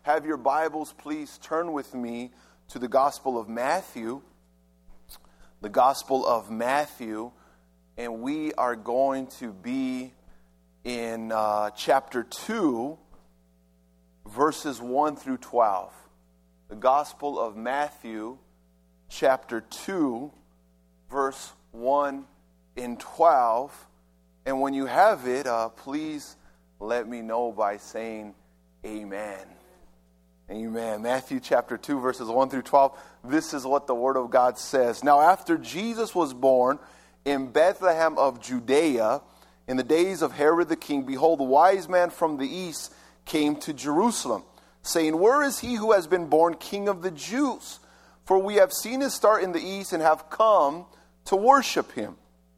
have your Bibles, please turn with me to the Gospel of Matthew. The Gospel of Matthew. And we are going to be in chapter 2, verses 1 through 12. The Gospel of Matthew, chapter 2, verse 1 and 12. And when you have it, please let me know by saying amen. Amen. Matthew chapter 2, verses 1 through 12. This is what the Word of God says. Now, after Jesus was born in Bethlehem of Judea, in the days of Herod the king, behold, a wise man from the east came to Jerusalem, saying, Where is he who has been born King of the Jews? For we have seen his star in the east and have come to worship him.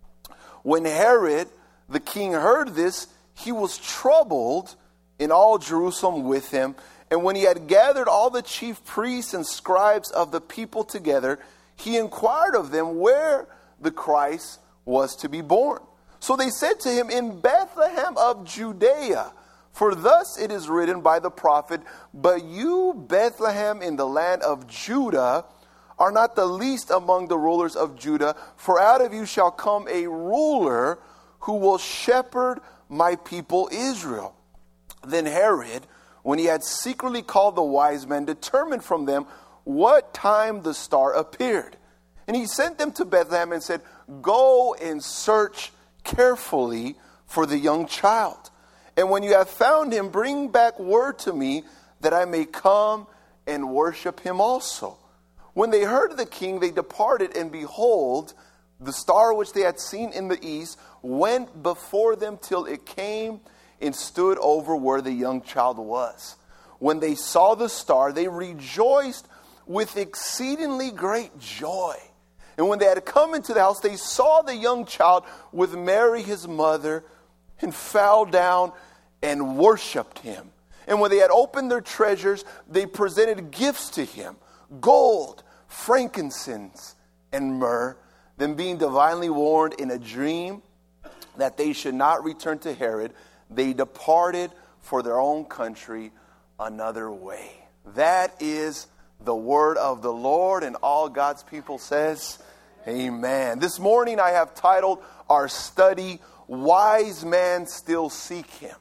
When Herod the king heard this, he was troubled, and all Jerusalem with him. And when he had gathered all the chief priests and scribes of the people together, he inquired of them where the Christ was to be born. So they said to him, In Bethlehem of Judea. For thus it is written by the prophet, But you, Bethlehem, in the land of Judah, are not the least among the rulers of Judah, for out of you shall come a ruler who will shepherd my people Israel. Then Herod, when he had secretly called the wise men, determined from them what time the star appeared. And he sent them to Bethlehem and said, Go and search carefully for the young child. And when you have found him, bring back word to me that I may come and worship him also. When they heard the king, they departed, and behold, the star which they had seen in the east went before them till it came and stood over where the young child was. When they saw the star, they rejoiced with exceedingly great joy. And when they had come into the house, they saw the young child with Mary his mother, and fell down and worshipped him. And when they had opened their treasures, they presented gifts to him, gold, frankincense, and myrrh. Then being divinely warned in a dream that they should not return to Herod, they departed for their own country another way. That is the word of the Lord, and all God's people says, amen. This morning I have titled our study, Wise Man Still Seek Him.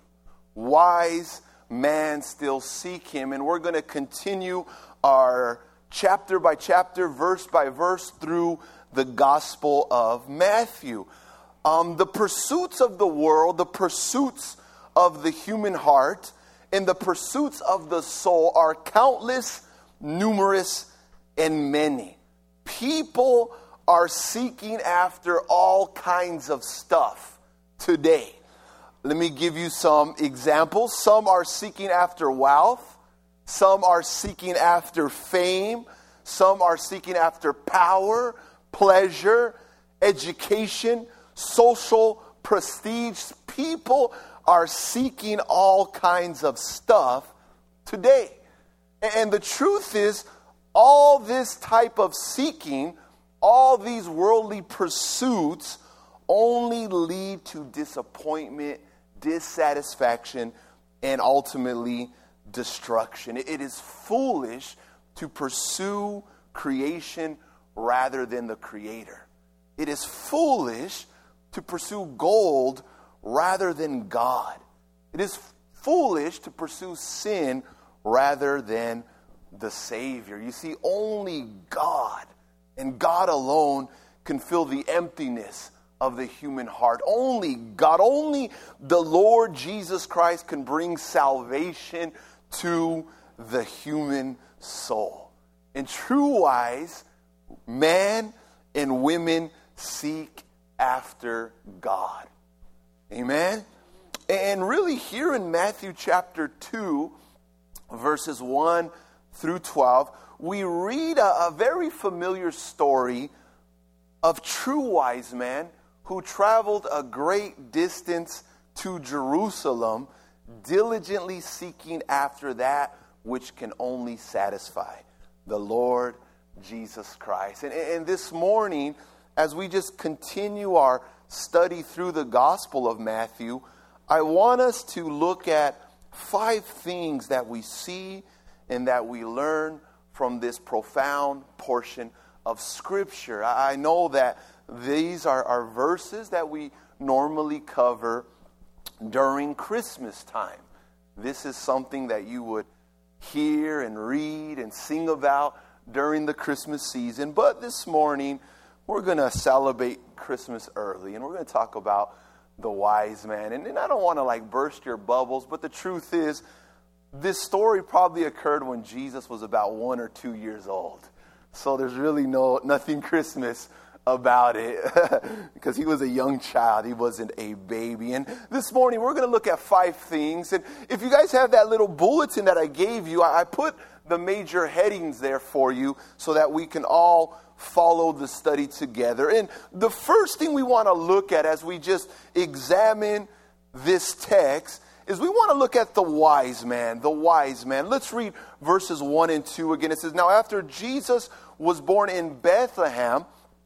Wise Man Still Seek Him. And we're going to continue our chapter by chapter, verse by verse through the Gospel of Matthew. The pursuits of the world, the pursuits of the human heart, and the pursuits of the soul are countless, numerous, and many. People are seeking after all kinds of stuff today. Let me give you some examples. Some are seeking after wealth. Some are seeking after fame. Some are seeking after power, pleasure, education, social prestige. People are seeking all kinds of stuff today. And the truth is, all this type of seeking, all these worldly pursuits only lead to disappointment, dissatisfaction, and ultimately destruction. It is foolish to pursue creation rather than the Creator. It is foolish to pursue gold rather than God. It is foolish to pursue sin rather than the Savior. You see, only God and God alone can fill the emptiness of the human heart. Only God, only the Lord Jesus Christ can bring salvation to the human soul. And true wise men and women seek after God. Amen? And really here in Matthew chapter 2, verses 1 through 12, we read a very familiar story of true wise men who traveled a great distance to Jerusalem, diligently seeking after that which can only satisfy, the Lord Jesus Christ. And this morning, as we just continue our study through the Gospel of Matthew, I want us to look at 5 things that we see and that we learn from this profound portion of Scripture. I know that these are verses that we normally cover during Christmas time. This is something that you would hear and read and sing about during the Christmas season. But this morning, we're going to celebrate Christmas early, and we're going to talk about the wise man. And I don't want to burst your bubbles, but the truth is, this story probably occurred when Jesus was about 1 or 2 years old. So there's really nothing Christmas about it because he was a young child. He wasn't a baby. And this morning we're going to look at 5 things. And if you guys have that little bulletin that I gave you, I put the major headings there for you so that we can all follow the study together. And the first thing we want to look at as we just examine this text is we want to look at the wise man, the wise man. Let's read verses 1 and 2 again. It says, "Now after Jesus was born in Bethlehem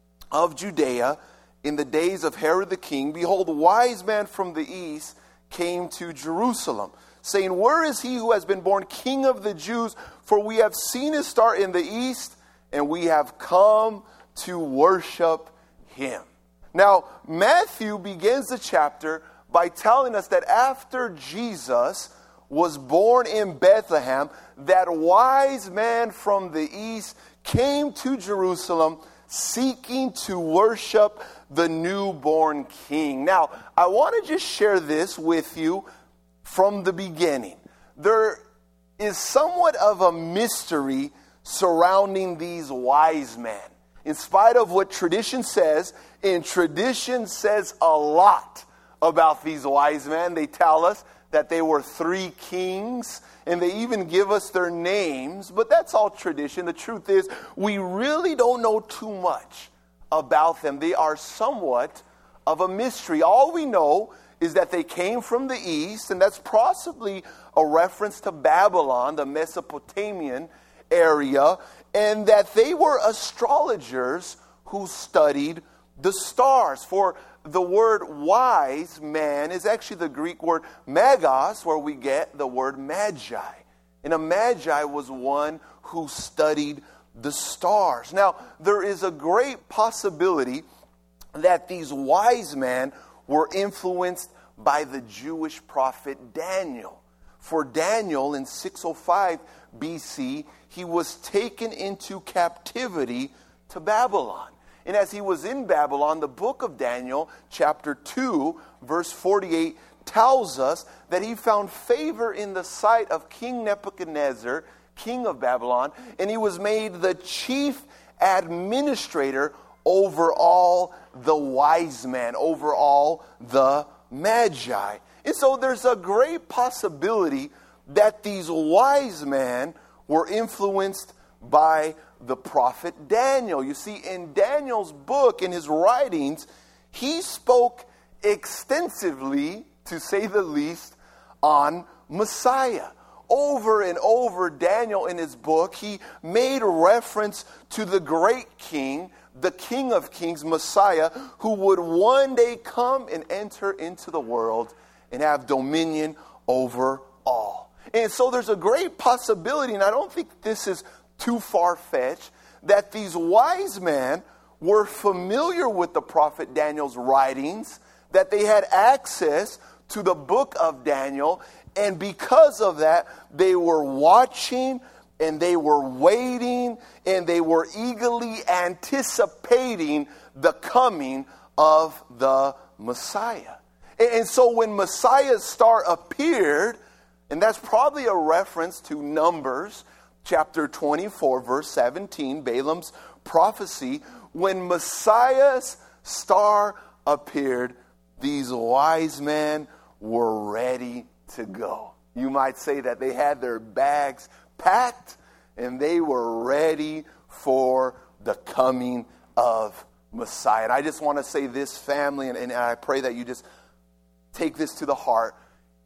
of Judea in the days of Herod the king, behold, a wise man from the east came to Jerusalem, saying, Where is he who has been born King of the Jews? For we have seen his star in the east, and we have come to worship him." Now, Matthew begins the chapter by telling us that after Jesus was born in Bethlehem, that wise man from the east came to Jerusalem seeking to worship the newborn king. Now, I want to just share this with you from the beginning. There is somewhat of a mystery surrounding these wise men. In spite of what tradition says, and tradition says a lot about these wise men. They tell us that they were 3 kings, and they even give us their names, but that's all tradition. The truth is, we really don't know too much about them. They are somewhat of a mystery. All we know is that they came from the east, and that's possibly a reference to Babylon, the Mesopotamian area, and that they were astrologers who studied the stars. For the word wise man is actually the Greek word magos, where we get the word magi. And a magi was one who studied the stars. Now, there is a great possibility that these wise men were influenced by the Jewish prophet Daniel. For Daniel, in 605 BC, he was taken into captivity to Babylon. And as he was in Babylon, the book of Daniel, chapter 2, verse 48, tells us that he found favor in the sight of King Nebuchadnezzar, king of Babylon, and he was made the chief administrator over all the wise men, over all the magi. And so there's a great possibility that these wise men were influenced by the prophet Daniel. You see, in Daniel's book, in his writings, he spoke extensively, to say the least, on Messiah. Over and over, Daniel in his book, he made reference to the great king, the King of Kings, Messiah, who would one day come and enter into the world and have dominion over all. And so there's a great possibility, and I don't think this is too far-fetched, that these wise men were familiar with the prophet Daniel's writings, that they had access to the book of Daniel, and because of that, they were watching, and they were waiting, and they were eagerly anticipating the coming of the Messiah. And so when Messiah's star appeared, and that's probably a reference to Numbers chapter 24, verse 17, Balaam's prophecy. When Messiah's star appeared, these wise men were ready to go. You might say that they had their bags packed and they were ready for the coming of Messiah. And I just want to say this, family, and I pray that you just take this to the heart.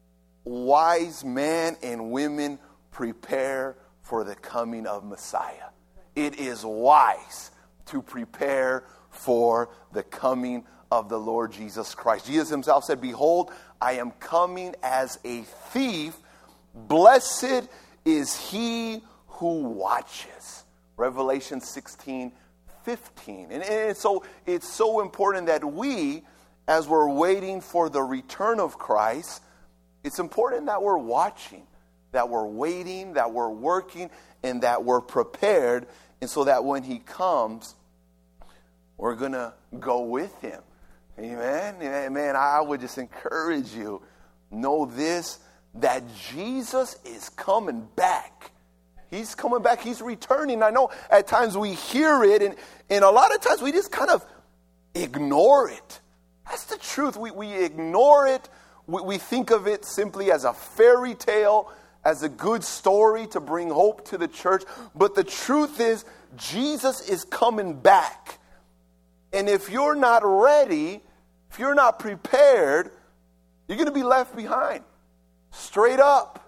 Wise men and women prepare for the coming of Messiah. It is wise to prepare for the coming of the Lord Jesus Christ. Jesus himself said, "Behold, I am coming as a thief. Blessed is he who watches. Revelation 16:15. And so it's so important that we, as we're waiting for the return of Christ, it's important that we're watching, that we're waiting, that we're working, and that we're prepared. And so that when he comes, we're going to go with him. Amen? Amen. I would just encourage you, know this, that Jesus is coming back. He's coming back. He's returning. I know at times we hear it, and a lot of times we just kind of ignore it. That's the truth. We ignore it. We think of it simply as a fairy tale, as a good story to bring hope to the church. But the truth is, Jesus is coming back. And if you're not ready, if you're not prepared, you're going to be left behind. Straight up,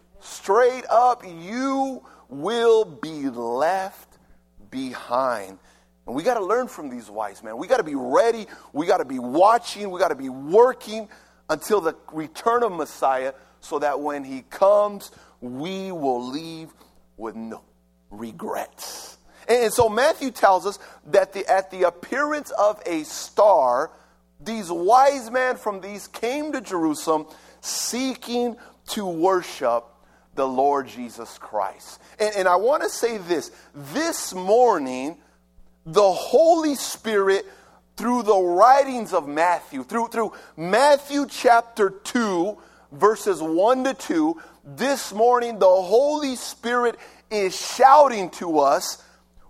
you will be left behind. And we got to learn from these wise men. We got to be ready. We got to be watching. We got to be working until the return of Messiah, so that when he comes, we will leave with no regrets. And so Matthew tells us that at the appearance of a star, these wise men from these came to Jerusalem seeking to worship the Lord Jesus Christ. And I want to say this morning, the Holy Spirit, through the writings of Matthew, through Matthew chapter 2, verses 1 to 2, this morning the Holy Spirit is shouting to us,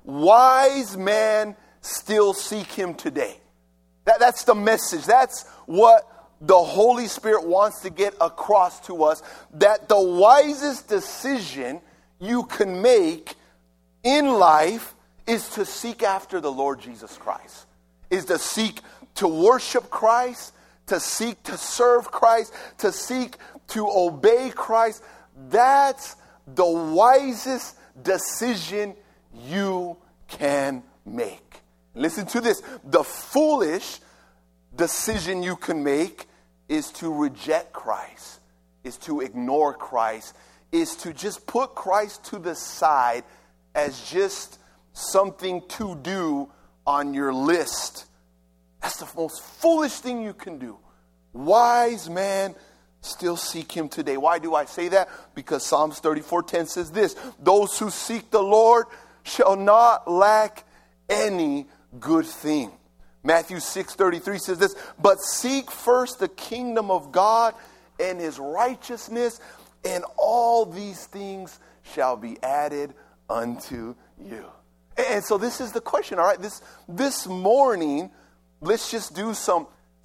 wise men still seek him today. That's the message. That's what the Holy Spirit wants to get across to us, that the wisest decision you can make in life is to seek after the Lord Jesus Christ, is to seek to worship Christ, to seek to serve Christ, to seek to obey Christ. That's the wisest decision you can make. Listen to this. The foolish decision you can make is to reject Christ, is to ignore Christ, is to just put Christ to the side as just something to do on your list. That's the most foolish thing you can do. Wise men still seek him today. Why do I say that? Because Psalms 34:10 says this, those who seek the Lord shall not lack any good thing. Matthew 6:33 says this, but seek first the kingdom of God and his righteousness, and all these things shall be added unto you. And so this is the question, all right? This morning, let's just do some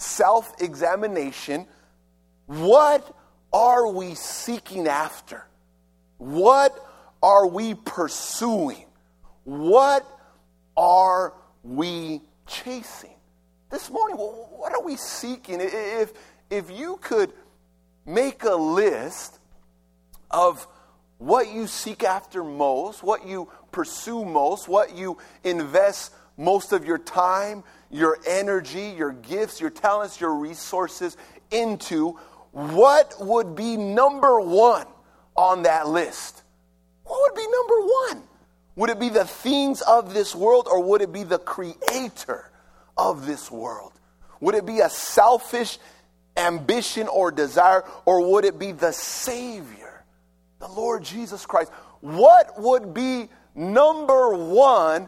self-examination. What are we seeking after? What are we pursuing? What are we chasing? This morning, what are we seeking? If you could make a list of what you seek after most, what you pursue most, what you invest most of your time, your energy, your gifts, your talents, your resources into, what would be number one on that list? What would be number one? Would it be the things of this world, or would it be the creator of this world? Would it be a selfish ambition or desire, or would it be the Savior, the Lord Jesus Christ? What would be number one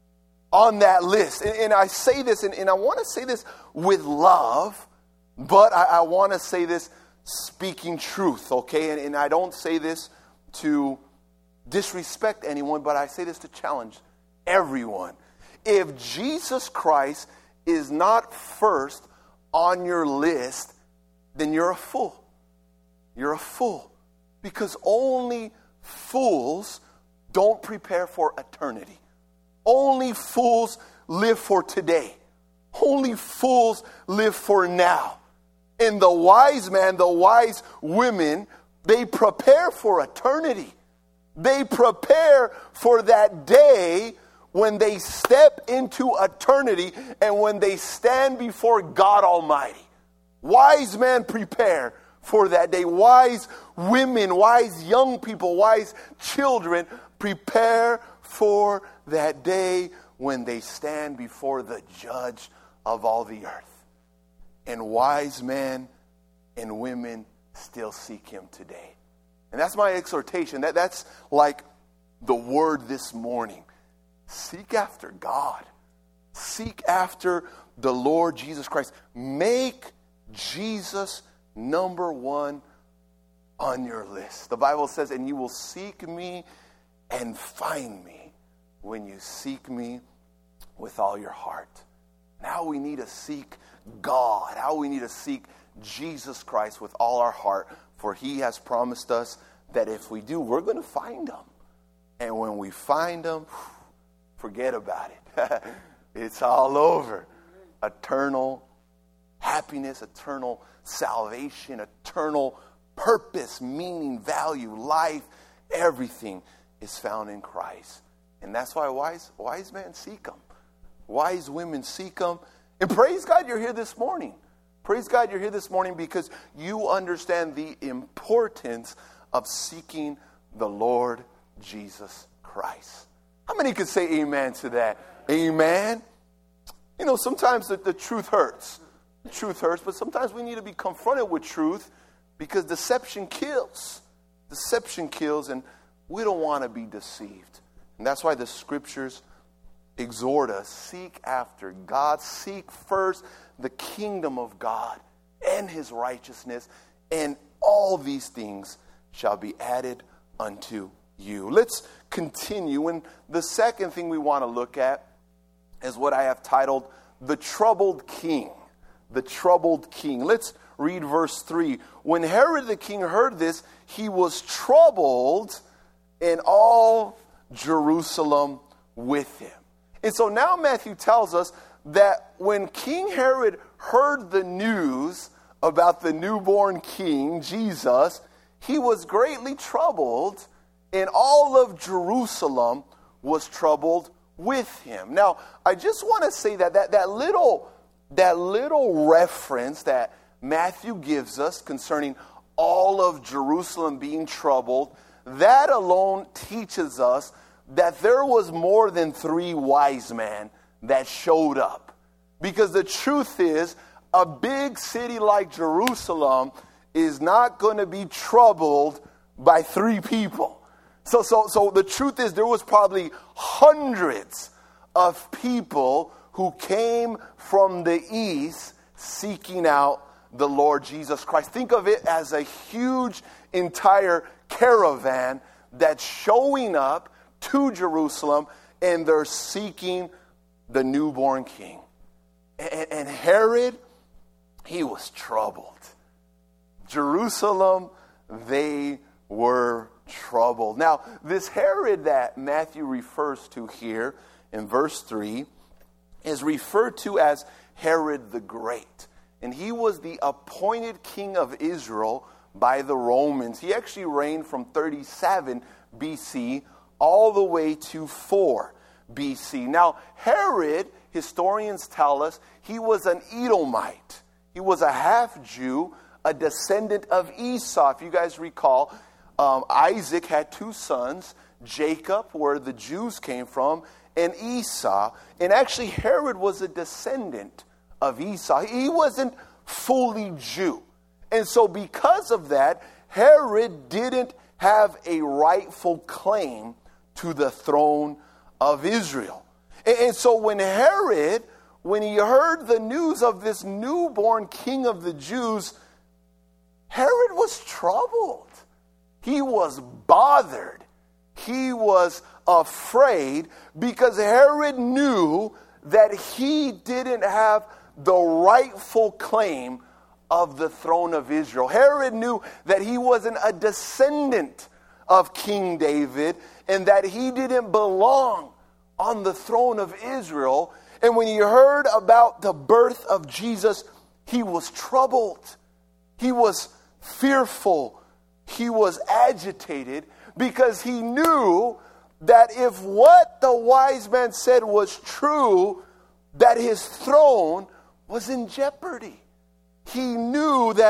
on that list? And I say this, and I want to say this with love, but I want to say this speaking truth, okay? And I don't say this to disrespect anyone, but I say this to challenge everyone. If Jesus Christ is not first on your list, then you're a fool. You're a fool. Because only fools don't prepare for eternity. Only fools live for today. Only fools live for now. And the wise man, the wise women, they prepare for eternity. They prepare for that day when they step into eternity and when they stand before God Almighty. Wise men prepare for that day. Wise women, wise young people, wise children, prepare for that day when they stand before the judge of all the earth. And wise men and women still seek him today. And that's my exhortation. That's like the word this morning. Seek after God. Seek after the Lord Jesus Christ. Make Jesus number one on your list. The Bible says, and you will seek me and find me when you seek me with all your heart. Now we need to seek God. Now we need to seek Jesus Christ with all our heart, for he has promised us that if we do, we're going to find him. And when we find him, forget about it. It's all over. Eternal happiness, eternal salvation, eternal purpose, meaning, value, life, everything is found in Christ. And that's why wise men seek him. Wise women seek him. And praise God you're here this morning. Praise God you're here this morning because you understand the importance of seeking the Lord Jesus Christ. How many could say amen to that? Amen. You know, sometimes the truth hurts. The truth hurts, but sometimes we need to be confronted with truth because deception kills. Deception kills, and we don't want to be deceived. And that's why the scriptures exhort us, seek after God. Seek first the kingdom of God and his righteousness, and all these things shall be added unto you. Let's continue. And the second thing we want to look at is what I have titled the troubled king. The troubled king. Let's read verse 3. When Herod the king heard this, he was troubled, and all Jerusalem with him. And so now Matthew tells us that when King Herod heard the news about the newborn king, Jesus, he was greatly troubled, and all of Jerusalem was troubled with him. Now, I just want to say that little reference that Matthew gives us concerning all of Jerusalem being troubled, that alone teaches us that there was more than 3 wise men that showed up. Because the truth is, a big city like Jerusalem is not going to be troubled by 3 people. So the truth is, there was probably hundreds of people who came from the east seeking out the Lord Jesus Christ. Think of it as a huge entire caravan that's showing up to Jerusalem, and they're seeking the newborn king. And Herod, he was troubled. Jerusalem, they were troubled. Now, this Herod that Matthew refers to here in verse 3 is referred to as Herod the Great. And he was the appointed king of Israel by the Romans. He actually reigned from 37 BC all the way to 4 BC. Now, Herod, historians tell us, he was an Edomite. He was a half-Jew, a descendant of Esau. If you guys recall, Isaac had 2 sons, Jacob, where the Jews came from, and Esau. And actually, Herod was a descendant of Esau. He wasn't fully Jew. And so because of that, Herod didn't have a rightful claim to the throne of Israel. And so when Herod, when he heard the news of this newborn king of the Jews, Herod was troubled. He was bothered. He was afraid because Herod knew that he didn't have the rightful claim of the throne of Israel. Herod knew that he wasn't a descendant of King David and that he didn't belong on the throne of Israel. And when he heard about the birth of Jesus, he was troubled. He was fearful. He was agitated because he knew that if what the wise man said was true, that his throne was in jeopardy. He knew that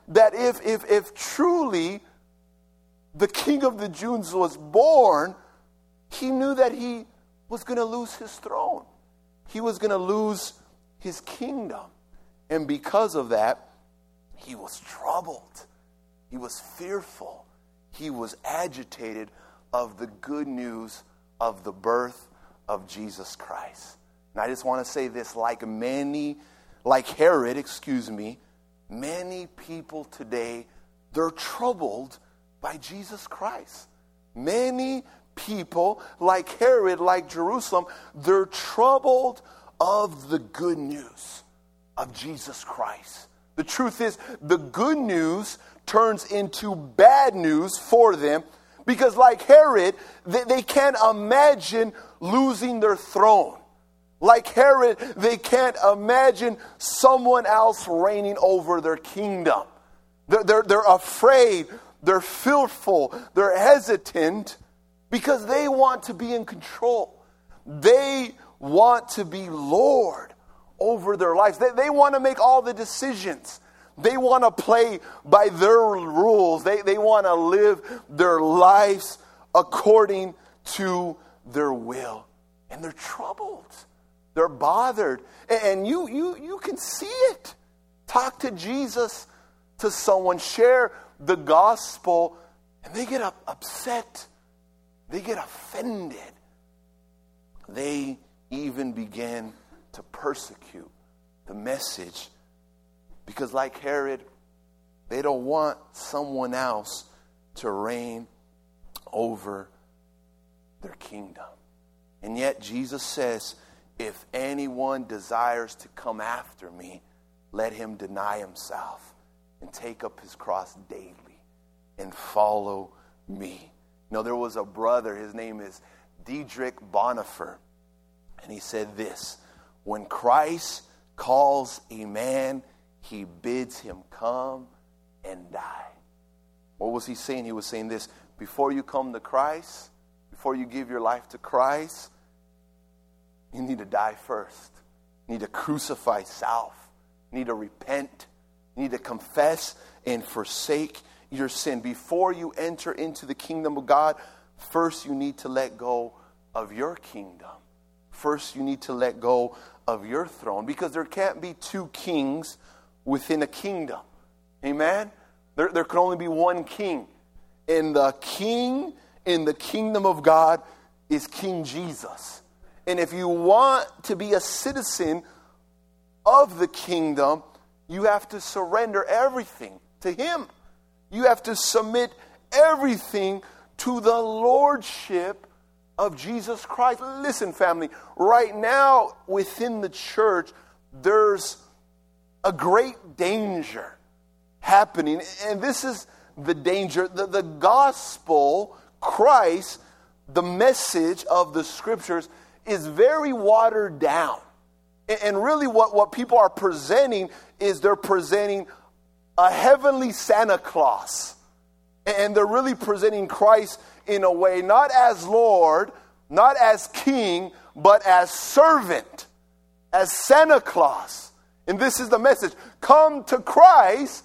that if truly the King of the Jews was born, he knew that he was going to lose his throne. He was going to lose his kingdom. And because of that, he was troubled. He was fearful. He was agitated of the good news of the birth of Jesus Christ. And I just want to say this, like Herod, many people today, they're troubled by Jesus Christ. Many people, like Herod, like Jerusalem, they're troubled of the good news of Jesus Christ. The truth is, the good news turns into bad news for them because, like Herod, they can't imagine losing their throne. Like Herod, they can't imagine someone else reigning over their kingdom. They're afraid, they're fearful, they're hesitant because they want to be in control. They want to be Lord over their lives. They want to make all the decisions. They want to play by their rules. They want to live their lives according to their will. And they're troubled. They're bothered. And you can see it. Talk to Jesus, to someone, share the gospel, and they get upset. They get offended. They even begin to persecute the message because, like Herod, they don't want someone else to reign over their kingdom. And yet Jesus says, if anyone desires to come after me, let him deny himself and take up his cross daily and follow me. You know, there was a brother, his name is Dietrich Bonhoeffer, and he said this: when Christ calls a man, he bids him come and die. What was he saying? He was saying this: before you come to Christ, before you give your life to Christ, you need to die first. You need to crucify self. You need to repent. You need to confess and forsake your sin. Before you enter into the kingdom of God, first you need to let go of your kingdom. First you need to let go of your throne, because there can't be two kings within a kingdom. Amen? There can only be one king. And the king in the kingdom of God is King Jesus. And if you want to be a citizen of the kingdom, you have to surrender everything to him. You have to submit everything to the lordship of Jesus Christ. Listen, family, right now within the church, there's a great danger happening. And this is the danger. The gospel, Christ, the message of the scriptures is very watered down. And really what people are presenting is they're presenting a heavenly Santa Claus. And they're really presenting Christ in a way, not as Lord, not as King, but as servant, as Santa Claus. And this is the message: come to Christ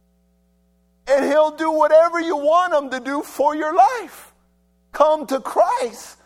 and he'll do whatever you want him to do for your life. Come to Christ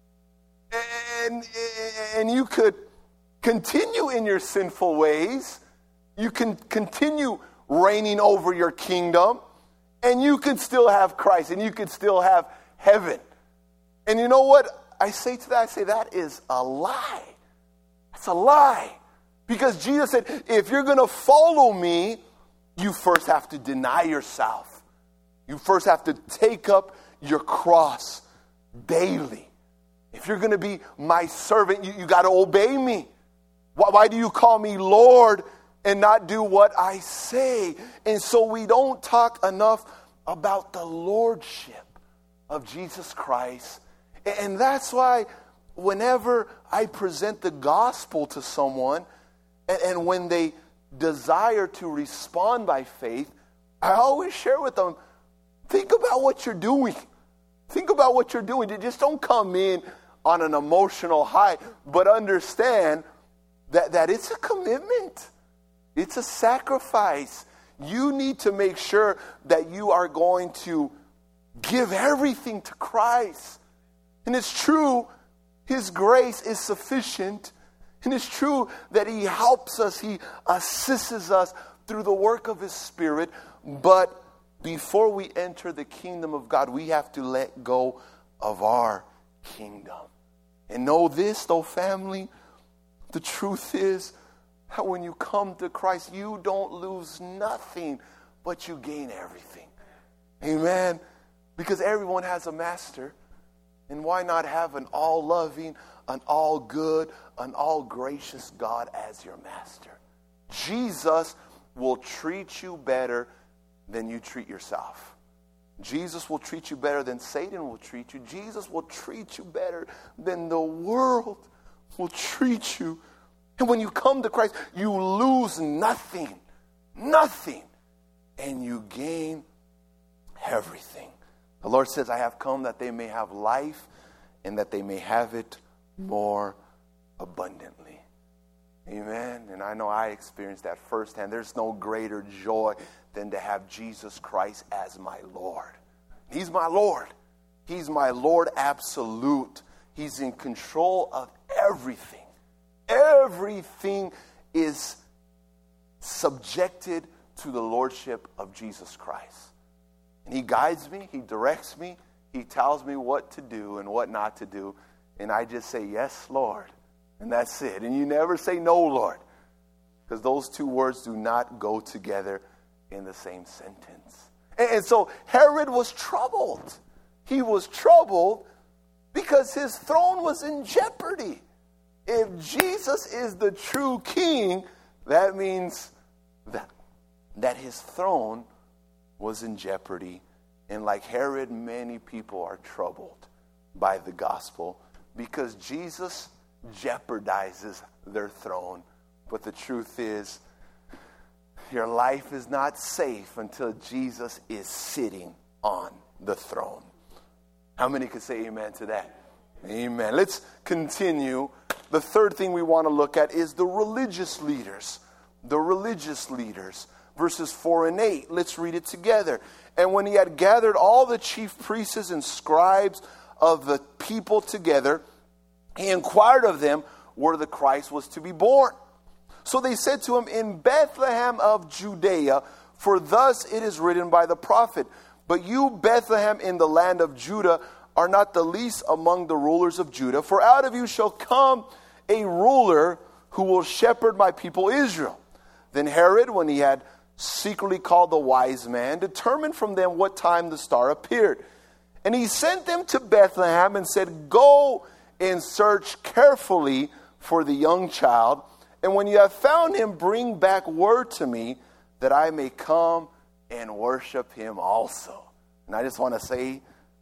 and you could continue in your sinful ways. You can continue reigning over your kingdom, and you can still have Christ, and you can still have heaven. And you know what I say to that? I say that is a lie. That's a lie. Because Jesus said, if you're going to follow me, you first have to deny yourself. You first have to take up your cross daily. If you're going to be my servant, you got to obey me. Why do you call me Lord and not do what I say? And so we don't talk enough about the lordship of Jesus Christ. And that's why whenever I present the gospel to someone, and when they desire to respond by faith, I always share with them, think about what you're doing. Think about what you're doing. You just don't come in on an emotional high, but understand that it's a commitment. It's a sacrifice. you need to make sure that you are going to give everything to Christ. And it's true, His grace is sufficient. And it's true that He helps us, He assists us through the work of His Spirit. But before we enter the kingdom of God, we have to let go of our kingdom. And know this, though, family, the truth is that when you come to Christ, you don't lose nothing, but you gain everything. Amen. Because everyone has a master. And why not have an all-loving, an all-good, an all-gracious God as your master? Jesus will treat you better than you treat yourself. Jesus will treat you better than Satan will treat you. Jesus will treat you better than the world will treat you. And when you come to Christ, you lose nothing. Nothing. And you gain everything. The Lord says, I have come that they may have life and that they may have it more abundantly. Amen. And I know I experienced that firsthand. There's no greater joy than to have Jesus Christ as my Lord. He's my Lord. He's my Lord absolute. He's in control of everything. Everything is subjected to the lordship of Jesus Christ. And He guides me, He directs me, He tells me what to do and what not to do. And I just say, yes, Lord. And that's it. And you never say no, Lord. Because those two words do not go together in the same sentence. And so Herod was troubled. He was troubled because his throne was in jeopardy. If Jesus is the true king, that means that his throne was in jeopardy. And like Herod, many people are troubled by the gospel because Jesus jeopardizes their throne. But the truth is, your life is not safe until Jesus is sitting on the throne. How many could say amen to that? Amen. Let's continue. The third thing we want to look at is the religious leaders. The religious leaders. Verses 4 and 8. Let's read it together. And when he had gathered all the chief priests and scribes of the people together, he inquired of them where the Christ was to be born. So they said to him, in Bethlehem of Judea, for thus it is written by the prophet, but you, Bethlehem, in the land of Judah, are not the least among the rulers of Judah, for out of you shall come a ruler who will shepherd my people Israel. Then Herod, when he had secretly called the wise man, determined from them what time the star appeared. And he sent them to Bethlehem and said, go and search carefully for the young child. And when you have found him, bring back word to me that I may come and worship him also. And I just want to say,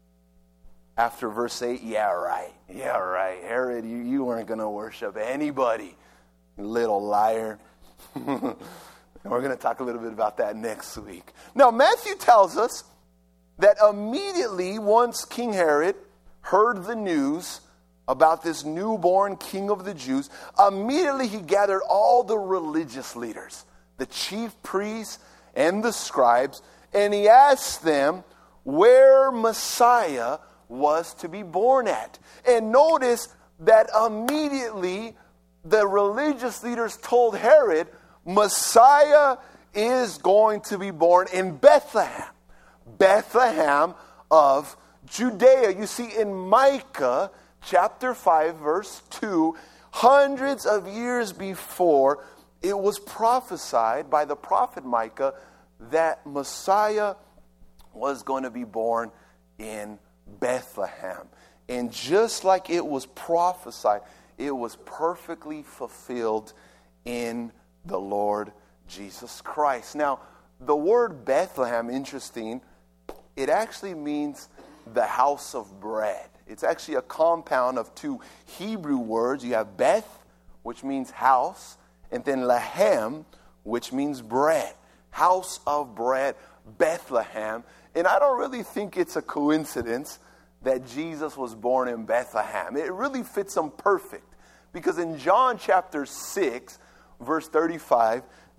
after verse 8, yeah, right. Herod, you weren't going to worship anybody. Little liar. And we're going to talk a little bit about that next week. Now, Matthew tells us that immediately once King Herod heard the news about this newborn king of the Jews, immediately he gathered all the religious leaders, the chief priests and the scribes, and he asked them where Messiah was to be born at. And notice that immediately the religious leaders told Herod, Messiah is going to be born in Bethlehem. Bethlehem of Judea. You see, in Micah chapter 5, verse 2, hundreds of years before, it was prophesied by the prophet Micah that Messiah was going to be born in Bethlehem. And just like it was prophesied, it was perfectly fulfilled in the Lord Jesus Christ. Now, the word Bethlehem, interesting, it actually means the house of bread. It's actually a compound of two Hebrew words. You have Beth, which means house, and then Lahem, which means bread. House of bread, Bethlehem. And I don't really think it's a coincidence that Jesus was born in Bethlehem. It really fits him perfect. Because in John chapter 6, verse 35,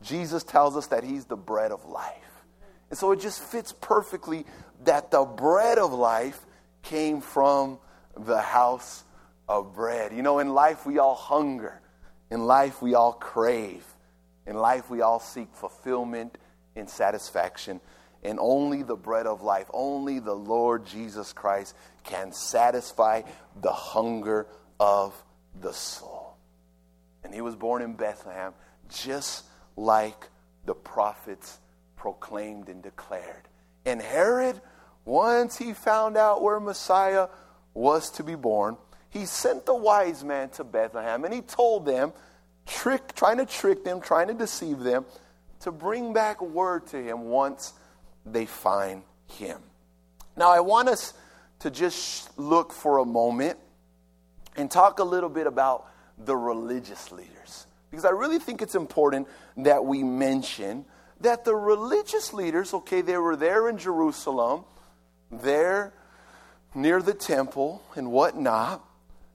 Jesus tells us that he's the bread of life. And so it just fits perfectly that the bread of life came from the house of bread. You know, in life we all hunger. In life we all crave. In life we all seek fulfillment and satisfaction. And only the bread of life, only the Lord Jesus Christ can satisfy the hunger of the soul. And he was born in Bethlehem, just like the prophets proclaimed and declared. And Herod, once he found out where Messiah was to be born, he sent the wise man to Bethlehem, and he told them, trying to trick them, trying to deceive them, to bring back word to him once they find him. Now, I want us to just look for a moment and talk a little bit about the religious leaders, because I really think it's important that we mention that the religious leaders, okay, they were there in Jerusalem, there near the temple and whatnot.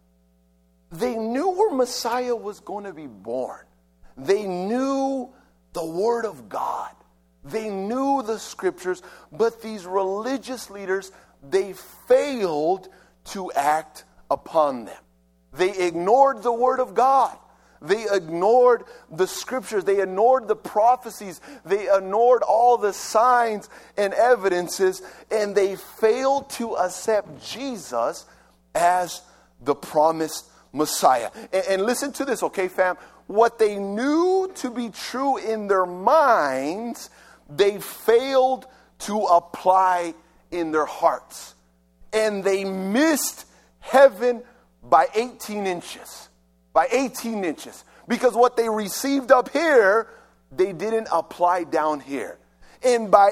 They knew where Messiah was going to be born. They knew the Word of God. They knew the Scriptures, but these religious leaders, they failed to act upon them. They ignored the Word of God. They ignored the Scriptures. They ignored the prophecies. They ignored all the signs and evidences, and they failed to accept Jesus as the promised Messiah. And listen to this, okay, fam? What they knew to be true in their minds, they failed to apply in their hearts. And they missed heaven by 18 inches. By 18 inches. Because what they received up here, they didn't apply down here. And by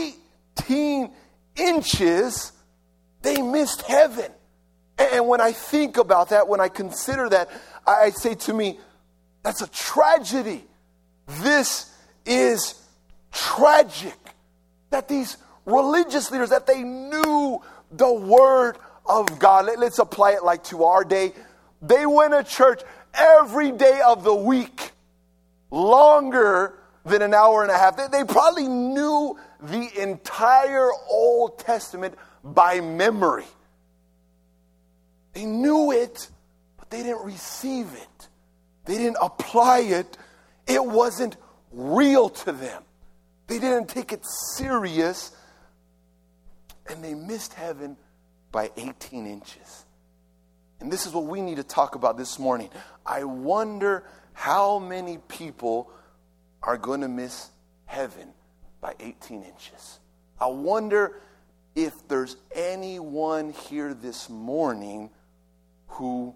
18 inches, they missed heaven. And when I think about that, when I consider that, I say to me, that's a tragedy. This is tragic. That these religious leaders, that they knew the Word of God. Let's apply it like to our day. They went to church every day of the week, longer than an hour and a half. They probably knew the entire Old Testament by memory. They knew it, but they didn't receive it. They didn't apply it. It wasn't real to them. They didn't take it serious, and they missed heaven by 18 inches. And this is what we need to talk about this morning. I wonder how many people are going to miss heaven by 18 inches. I wonder if there's anyone here this morning who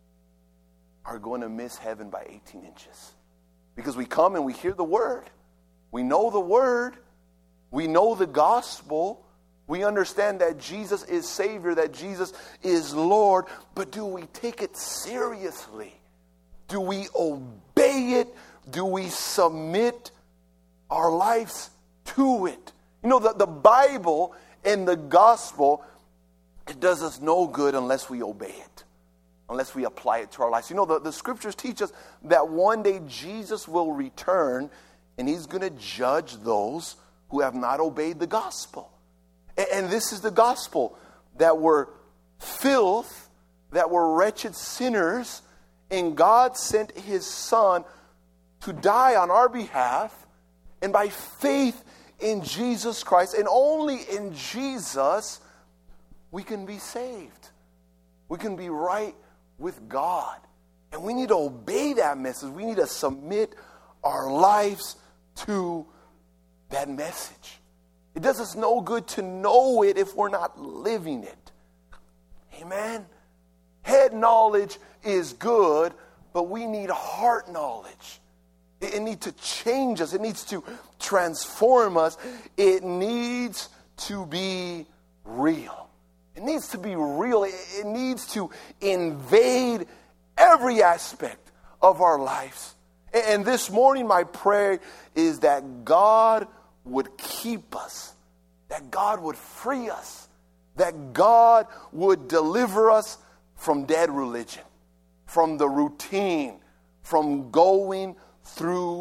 are going to miss heaven by 18 inches. Because we come and we hear the Word. We know the Word. We know the gospel. We understand that Jesus is Savior, that Jesus is Lord, but do we take it seriously? Do we obey it? Do we submit our lives to it? You know, the Bible and the gospel, it does us no good unless we obey it, unless we apply it to our lives. You know, the Scriptures teach us that one day Jesus will return and he's going to judge those who have not obeyed the gospel. And this is the gospel, that we're filth, that we're wretched sinners, and God sent his Son to die on our behalf, and by faith in Jesus Christ, and only in Jesus, we can be saved. We can be right with God. And we need to obey that message. We need to submit our lives to that message. It does us no good to know it if we're not living it. Amen? Head knowledge is good, but we need heart knowledge. It needs to change us. It needs to transform us. It needs to be real. It needs to be real. It needs to invade every aspect of our lives. And this morning, my prayer is that God would keep us, that God would free us, that God would deliver us from dead religion, from the routine, from going through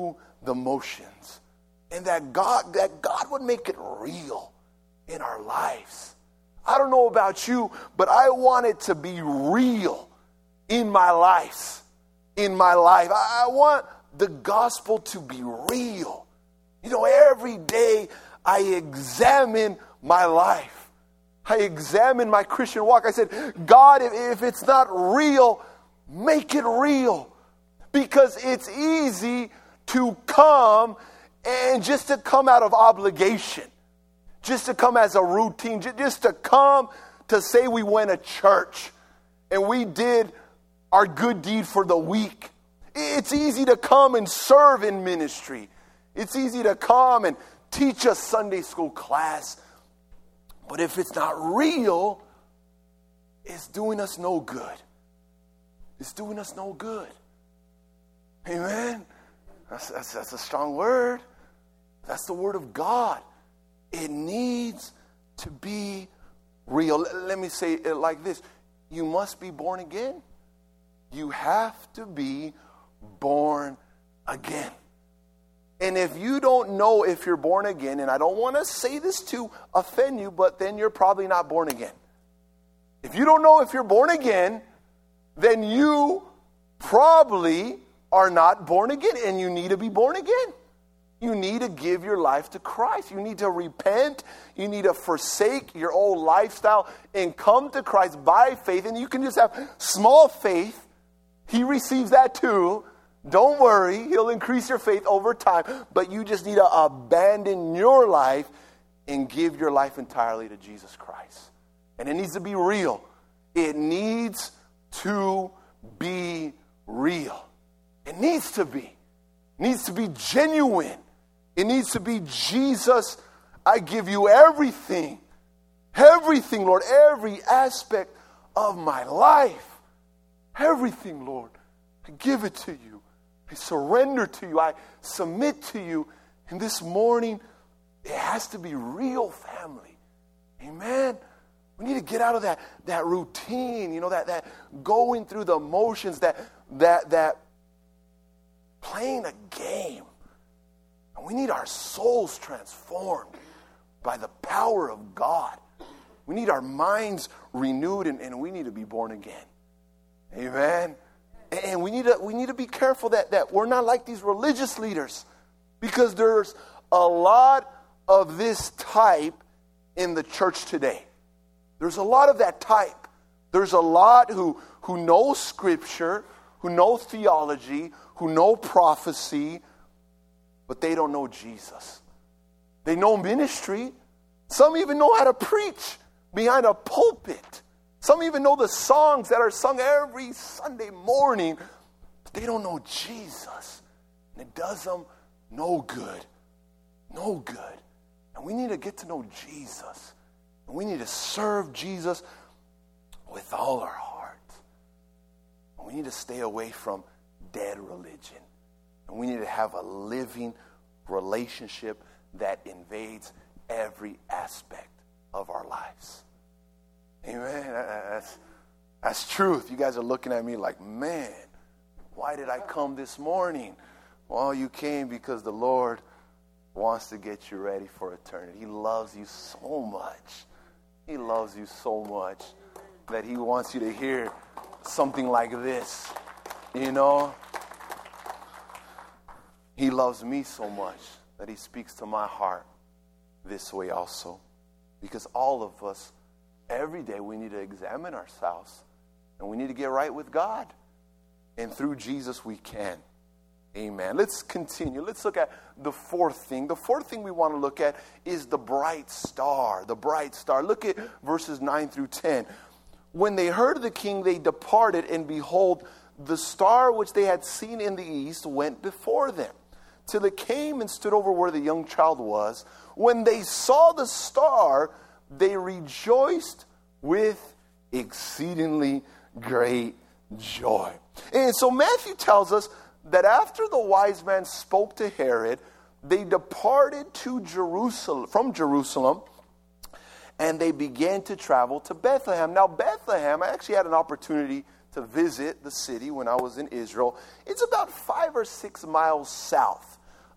the motions. And that God would make it real in our lives. I don't know about you, but I want it to be real in my life. I want the gospel to be real. Every day I examine my life. I examine my Christian walk. I said, God, if it's not real, make it real. Because it's easy to come and just to come out of obligation. Just to come as a routine, just to come to say we went to church and we did our good deed for the week. It's easy to come and serve in ministry. It's easy to come and teach a Sunday school class. But if it's not real, it's doing us no good. It's doing us no good. Amen? That's a strong word. That's the word of God. It needs to be real. Let me say it like this. You must be born again. You have to be born again. And if you don't know if you're born again, and I don't want to say this to offend you, but then you're probably not born again. If you don't know if you're born again, then you probably are not born again, and you need to be born again. You need to give your life to Christ. You need to repent. You need to forsake your old lifestyle and come to Christ by faith. And you can just have small faith. He receives that too. Don't worry. He'll increase your faith over time. But you just need to abandon your life and give your life entirely to Jesus Christ. And it needs to be real. It needs to be real. It needs to be. It needs to be genuine. It needs to be, Jesus, I give you everything. Everything, Lord. Every aspect of my life. Everything, Lord. I give it to you. I surrender to you. I submit to you. And this morning, it has to be real, family. Amen. We need to get out of that routine, that going through the motions, that playing a game. And we need our souls transformed by the power of God. We need our minds renewed, and we need to be born again. Amen. And we need to be careful that we're not like these religious leaders, because there's a lot of this type in the church today. There's a lot of that type. There's a lot who know Scripture, who know theology, who know prophecy, but they don't know Jesus. They know ministry. Some even know how to preach behind a pulpit. Some even know the songs that are sung every Sunday morning, but they don't know Jesus. And it does them no good. No good. And we need to get to know Jesus. And we need to serve Jesus with all our heart. And we need to stay away from dead religion. And we need to have a living relationship that invades every aspect of our lives. Amen. That's truth. You guys are looking at me like, man, why did I come this morning? Well, you came because the Lord wants to get you ready for eternity. He loves you so much. He loves you so much that He wants you to hear something like this. He loves me so much that He speaks to my heart this way also. Because all of us, every day, we need to examine ourselves. And we need to get right with God. And through Jesus, we can. Amen. Let's continue. Let's look at the fourth thing. The fourth thing we want to look at is the bright star. The bright star. Look at verses 9 through 10. When they heard of the king, they departed, and behold, the star which they had seen in the east went before them, till it came and stood over where the young child was. When they saw the star, they rejoiced with exceedingly great joy. And so Matthew tells us that after the wise man spoke to Herod, they departed from Jerusalem, and they began to travel to Bethlehem. Now, Bethlehem, I actually had an opportunity to visit the city when I was in Israel. It's about 5 or 6 miles south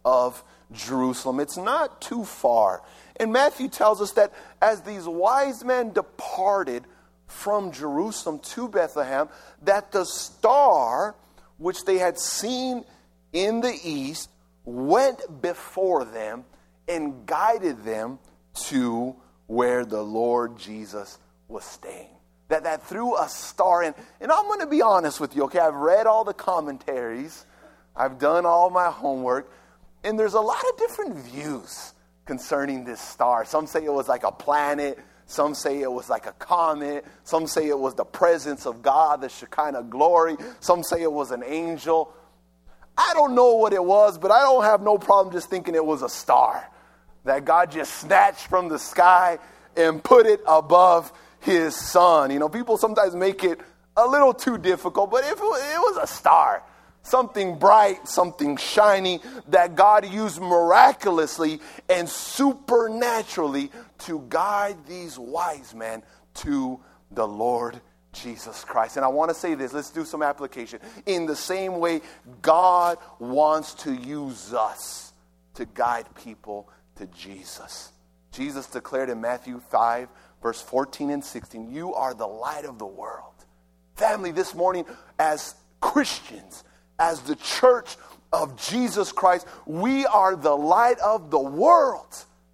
of Jerusalem. It's not too far. And Matthew tells us that as these wise men departed from Jerusalem to Bethlehem, that the star which they had seen in the east went before them and guided them to where the Lord Jesus was staying. That through a star, and I'm going to be honest with you, okay? I've read all the commentaries. I've done all my homework. And there's a lot of different views concerning this star. Some say it was like a planet. Some say it was like a comet. Some say it was the presence of God, the Shekinah glory. Some say it was an angel. I don't know what it was, but I don't have no problem just thinking it was a star that God just snatched from the sky and put it above his son. You know, people sometimes make it a little too difficult, but if it was a star, something bright, something shiny that God used miraculously and supernaturally to guide these wise men to the Lord Jesus Christ. And I want to say this, let's do some application. In the same way, God wants to use us to guide people to Jesus. Jesus declared in Matthew 5, verse 14 and 16, you are the light of the world. Family, this morning, as Christians, as the church of Jesus Christ, we are the light of the world.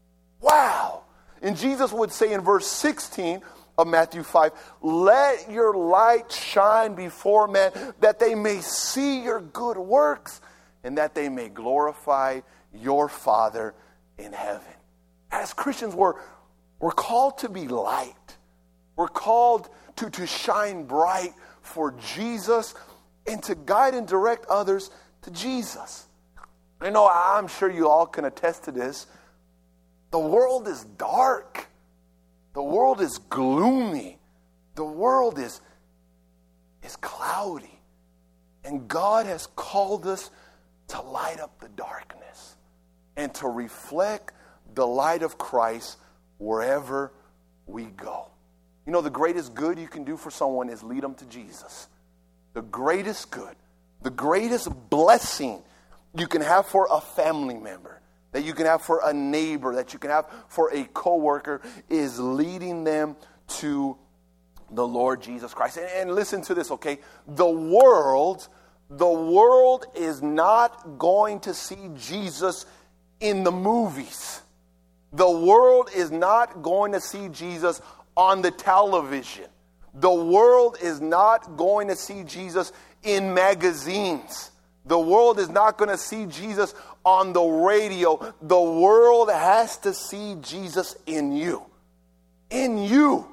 Wow. And Jesus would say in verse 16 of Matthew 5, let your light shine before men, that they may see your good works and that they may glorify your Father in heaven. As Christians, we're called to be light. We're called to shine bright for Jesus and to guide and direct others to Jesus. I know, I'm sure you all can attest to this. The world is dark. The world is gloomy. The world is cloudy. And God has called us to light up the darkness and to reflect the light of Christ wherever we go. You know, the greatest good you can do for someone is lead them to Jesus. The greatest good, the greatest blessing you can have for a family member, that you can have for a neighbor, that you can have for a coworker, is leading them to the Lord Jesus Christ. And listen to this, okay? The world is not going to see Jesus in the movies. The world is not going to see Jesus on the television. The world is not going to see Jesus in magazines. The world is not going to see Jesus on the radio. The world has to see Jesus in you. In you.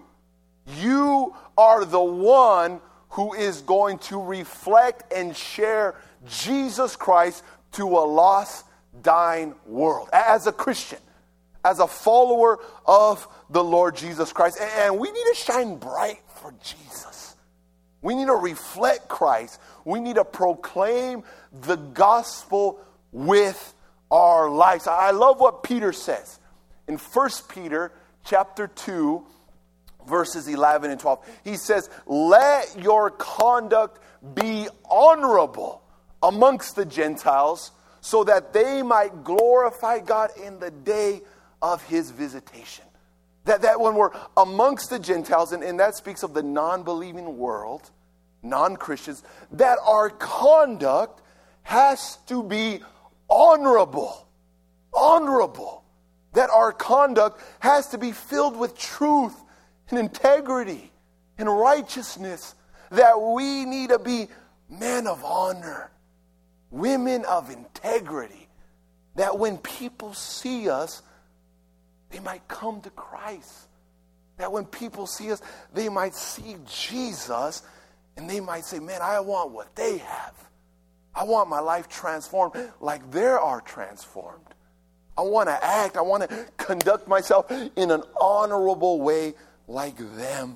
You are the one who is going to reflect and share Jesus Christ to a lost, dying world. As a Christian, as a follower of the Lord Jesus Christ. And we need to shine bright for Jesus. We need to reflect Christ. We need to proclaim the gospel with our lives. I love what Peter says in 1 Peter chapter 2, verses 11 and 12. He says, let your conduct be honorable amongst the Gentiles, so that they might glorify God in the day of his visitation. That when we're amongst the Gentiles, and that speaks of the non-believing world, non-Christians, that our conduct has to be honorable. Honorable. That our conduct has to be filled with truth and integrity and righteousness. That we need to be men of honor, women of integrity. That when people see us, they might come to Christ. That when people see us, they might see Jesus and they might say, man, I want what they have. I want my life transformed like they are transformed. I want to act, I want to conduct myself in an honorable way like them.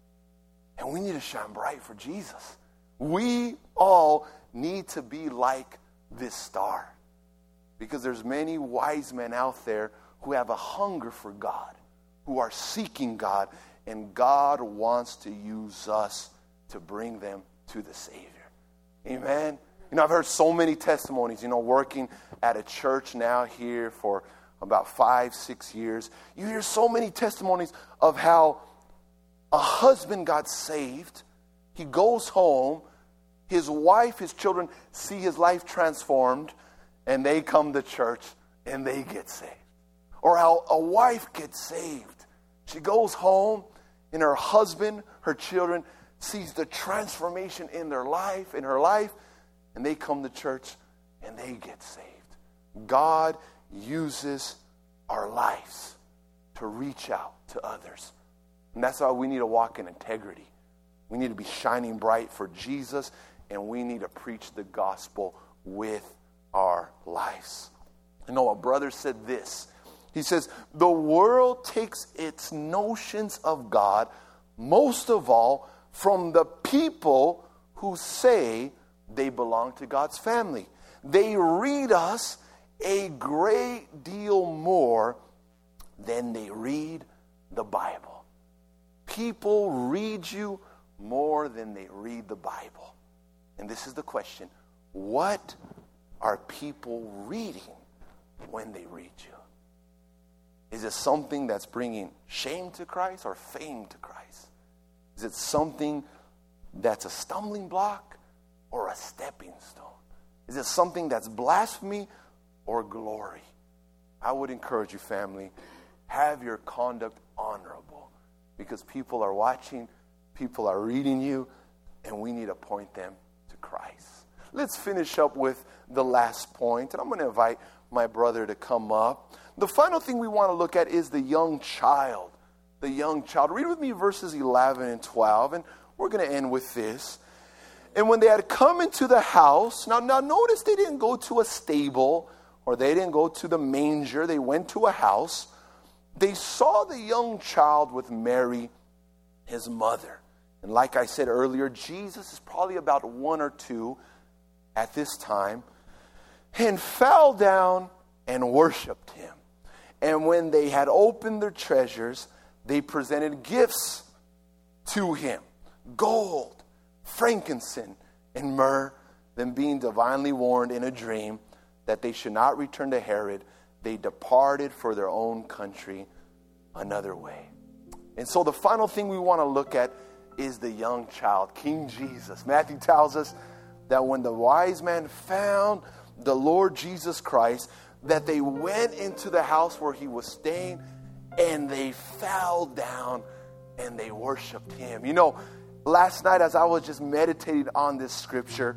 And we need to shine bright for Jesus. We all need to be like this star. Because there's many wise men out there who have a hunger for God, who are seeking God, and God wants to use us to bring them to the Savior. Amen? I've heard so many testimonies, working at a church now here for about 5-6 years. You hear so many testimonies of how a husband got saved. He goes home. His wife, his children see his life transformed, and they come to church and they get saved. Or how a wife gets saved. She goes home and her husband, her children, sees the transformation in her life, and they come to church and they get saved. God uses our lives to reach out to others. And that's why we need to walk in integrity. We need to be shining bright for Jesus, and we need to preach the gospel with our lives. A brother said this. He says, the world takes its notions of God, most of all, from the people who say they belong to God's family. They read us a great deal more than they read the Bible. People read you more than they read the Bible. And this is the question. What are people reading when they read you? Is it something that's bringing shame to Christ or fame to Christ? Is it something that's a stumbling block or a stepping stone? Is it something that's blasphemy or glory? I would encourage you, family, have your conduct honorable, because people are watching, people are reading you, and we need to point them to Christ. Let's finish up with the last point, and I'm going to invite my brother to come up. The final thing we want to look at is the young child. The young child. Read with me verses 11 and 12, and we're going to end with this. And when they had come into the house, now notice they didn't go to a stable or they didn't go to the manger. They went to a house. They saw the young child with Mary, his mother. And like I said earlier, Jesus is probably about 1 or 2 at this time, and fell down and worshiped him. And when they had opened their treasures, they presented gifts to him: gold, frankincense, and myrrh. Then, being divinely warned in a dream that they should not return to Herod, they departed for their own country another way. And so the final thing we want to look at is the young child, King Jesus. Matthew tells us that when the wise man found the Lord Jesus Christ, that they went into the house where he was staying, and they fell down and they worshiped him. Last night as I was just meditating on this scripture,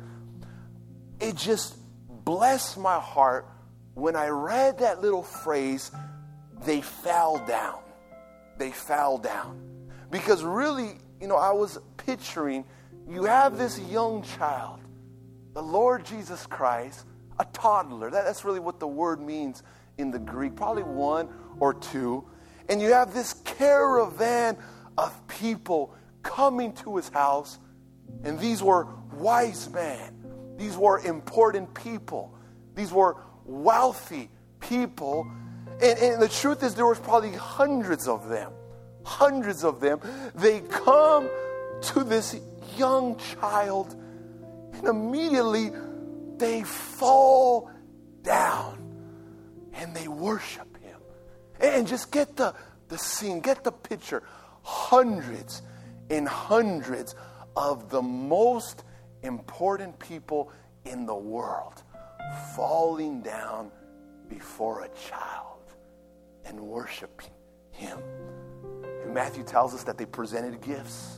it just blessed my heart when I read that little phrase, they fell down. They fell down. Because really, I was picturing, you have this young child, the Lord Jesus Christ, a toddler. That's really what the word means in the Greek, probably 1 or 2. And you have this caravan of people coming to his house. And these were wise men. These were important people. These were wealthy people. And the truth is, there was probably hundreds of them. Hundreds of them. They come to this young child, and immediately they fall down and they worship him. And just get the scene, get the picture. Hundreds and hundreds of the most important people in the world falling down before a child and worshiping him. And Matthew tells us that they presented gifts.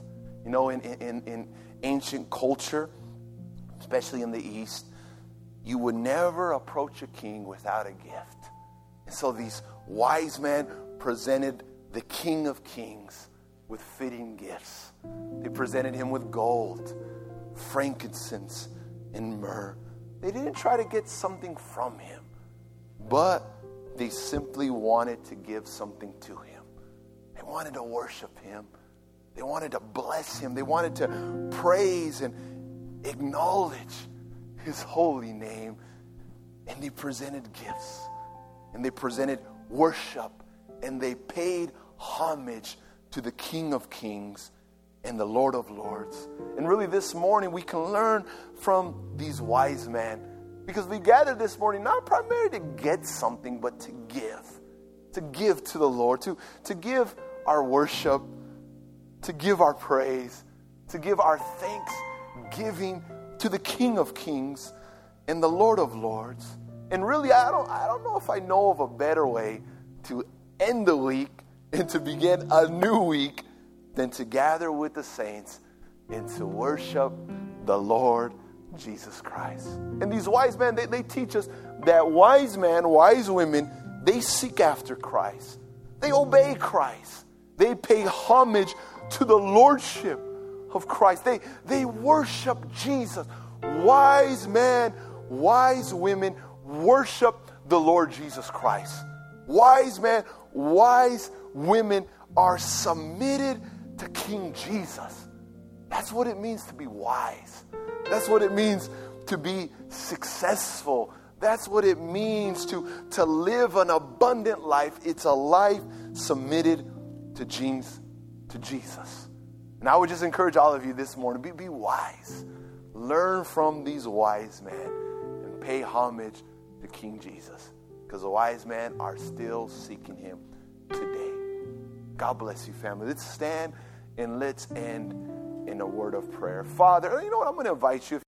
In ancient culture, especially in the East, you would never approach a king without a gift. And so these wise men presented the King of Kings with fitting gifts. They presented him with gold, frankincense, and myrrh. They didn't try to get something from him, but they simply wanted to give something to him. They wanted to worship him. They wanted to bless him. They wanted to praise and acknowledge his holy name. And they presented gifts. And they presented worship. And they paid homage to the King of Kings and the Lord of Lords. And really this morning we can learn from these wise men, because we gathered this morning not primarily to get something, but to give to the Lord, to give our worship, to give our praise, to give our thanksgiving to the King of Kings and the Lord of Lords. And really, I don't know if I know of a better way to end the week and to begin a new week than to gather with the saints and to worship the Lord Jesus Christ. And these wise men, they teach us that wise men, wise women, they seek after Christ. They obey Christ. They pay homage to the lordship of Christ. They worship Jesus. Wise men, wise women worship the Lord Jesus Christ. Wise men, wise women are submitted to King Jesus. That's what it means to be wise. That's what it means to be successful. That's what it means to live an abundant life. It's a life submitted to Jesus. And I would just encourage all of you this morning, be wise. Learn from these wise men and pay homage to King Jesus, because the wise men are still seeking him today. God bless you, family. Let's stand and let's end in a word of prayer. Father, you know what? I'm going to invite you.